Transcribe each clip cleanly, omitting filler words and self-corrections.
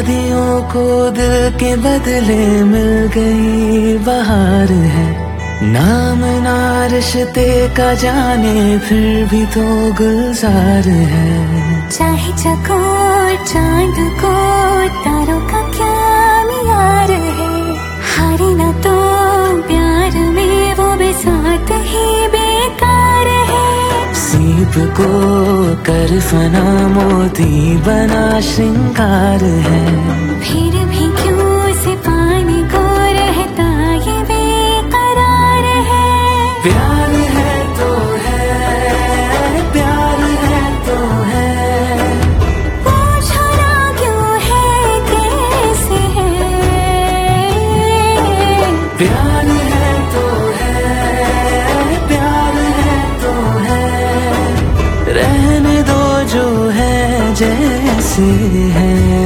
शादियों को दिल के बदले मिल गई बहार है। नाम ना रिश्ते का जाने फिर भी तो गुलजार है। चाहे चकोर चांद को तारों का क्या मियार है। हारे न तो प्यार में वो बेसात ही बेकार है। सीप को कर फना मोती बना श्रृंगार है। फिर भी क्यों से पानी को रहता ये बेकरार है। प्यार है तो है, प्यार है तो है। पूछो ना क्यों है कैसे है। प्यार है तो है, प्यार है तो है। रहने दो जो है जैसे है।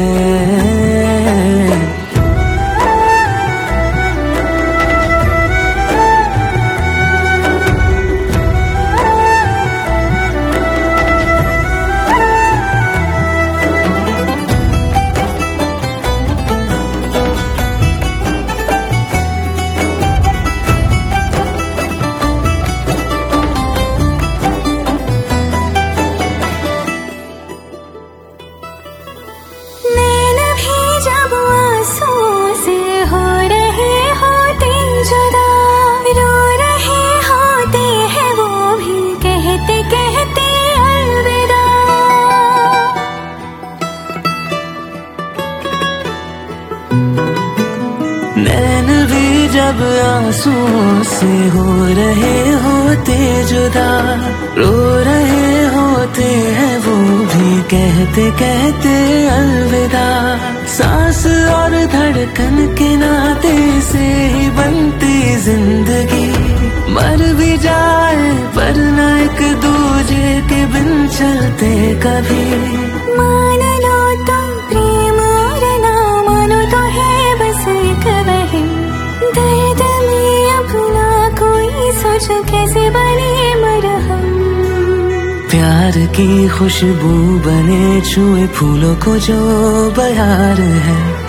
नैन भी जब आंसुओं से हो रहे होते जुदा, रो रहे होते हैं वो भी कहते कहते अलविदा। सांस और धड़कन के नाते से ही बनती जिंदगी। मर भी जाए पर न एक दूजे के बिन चलते कभी। मान लो तो प्रेम और ना मानो तो है बस एक वहम। दर्द में अपना कोई सोचो कैसे बने मरहम। प्यार की खुशबू बने छुए फूलों को जो बहार है।